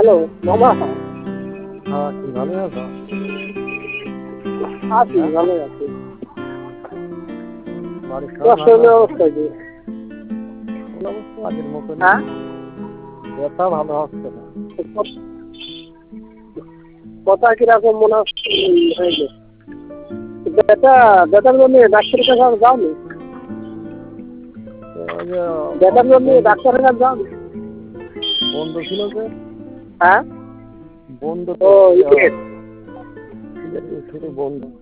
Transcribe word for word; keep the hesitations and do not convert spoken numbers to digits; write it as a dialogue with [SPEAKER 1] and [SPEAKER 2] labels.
[SPEAKER 1] Hello মামা।
[SPEAKER 2] হ্যাঁ, কি ভালো আছো?
[SPEAKER 1] আছি,
[SPEAKER 2] হ্যাঁ?
[SPEAKER 1] ভালোই আছি।
[SPEAKER 2] বাড়ির সবাই
[SPEAKER 1] তোমার
[SPEAKER 2] ভালো
[SPEAKER 1] শরীরের
[SPEAKER 2] আছে?
[SPEAKER 1] অবস্থা কি?
[SPEAKER 2] কোন অবস্থা আগের মতনই।
[SPEAKER 1] হ্যাঁ?
[SPEAKER 2] ব্যথা ভালো হচ্ছে না।
[SPEAKER 1] কথা কিরকম মনে হচ্ছে হয়েছে? ব্যথা ব্যথার জন্য ডাক্তারের কাছে আর যাওনি?
[SPEAKER 2] তো ওই যে
[SPEAKER 1] ব্যথার জন্য
[SPEAKER 2] বন্ধু
[SPEAKER 1] ডাক্তারের কাছে যাওনি?
[SPEAKER 2] বন্ধু ছিল যে
[SPEAKER 1] হ্যাঁ?
[SPEAKER 2] বন্ধু
[SPEAKER 1] ও
[SPEAKER 2] তো
[SPEAKER 1] ইটের।
[SPEAKER 2] শুধু বন্ধু